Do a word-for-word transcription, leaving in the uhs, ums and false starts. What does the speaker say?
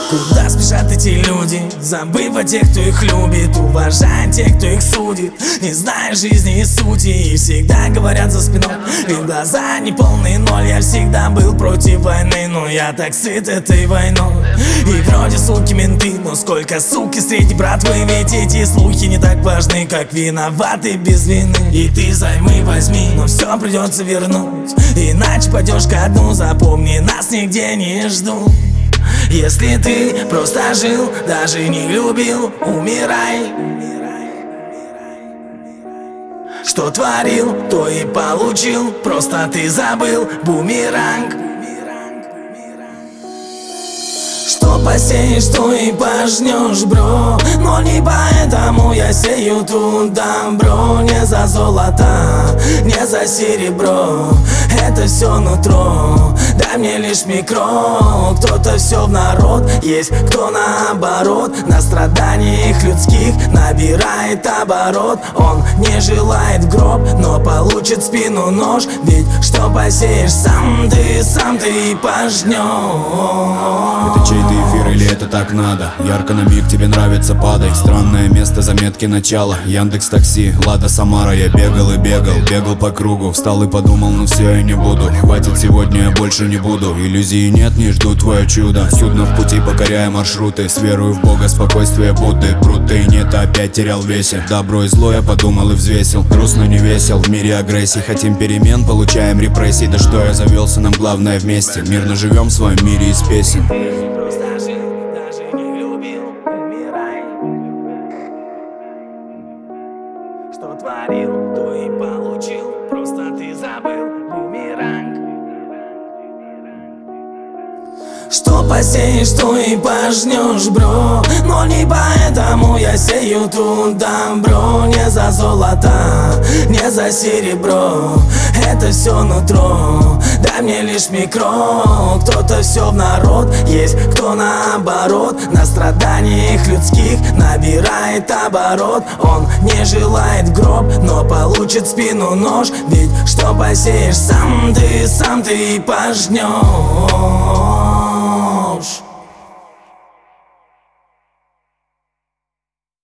Куда спешат эти люди, забыв о тех, кто их любит, уважая тех, кто их судит, не зная жизни и сути, и всегда говорят за спиной, и глаза не полные ноль. Я всегда был против войны, но я так сыт этой войной. И вроде суки менты, но сколько суки среди братвы, ведь эти слухи не так важны, как виноваты без вины. И ты займы возьми, но все придется вернуть, иначе пойдешь ко дну. Запомни, нас нигде не ждут. Если ты просто жил, даже не любил, умирай. Что творил, то и получил, просто ты забыл. Бумеранг. Что посеешь, то и пожнешь, бро. Но не поэтому я сею тут добро. Не за золото, не за серебро, это все нутро. Дай мне лишь микро. Кто-то все в народ, есть кто наоборот, на страданиях людских набирает оборот. Он не желает в гроб, но получит в спину нож. Ведь что посеешь сам ты, сам ты и пожнешь. Это чей-то эфир или это так надо? Ярко на миг, тебе нравится, падай. Странное место, заметки начала. Яндекс Такси, Лада Самара. Я бегал и бегал, бегал по кругу. Встал и подумал, ну все, я не буду. Хватит сегодня, я больше не буду. Иллюзий нет, не жду твое чудо. Судно в пути, покоряя маршруты. С верою в Бога, спокойствие Будды. Пруд и нет, опять терял весе. Добро и зло я подумал и взвесил. Грустно не весел, в мире агрессии. Хотим перемен, получаем репрессий. Да что я завелся, нам главное вместе. Мирно живем в своем мире из песен. Что творил, то и получил, просто ты забыл. Бумеранг. Что посеешь, то и пожнешь, бро. Но не поэтому я сею тут добро. Не за золото, не за серебро, это все нутро. Дай мне лишь микро. Кто-то все в народ, есть кто наоборот, на страданиях людских набирает оборот. Он не желает в гроб, но получит в спину нож. Ведь что посеешь сам ты, сам ты и пожнешь.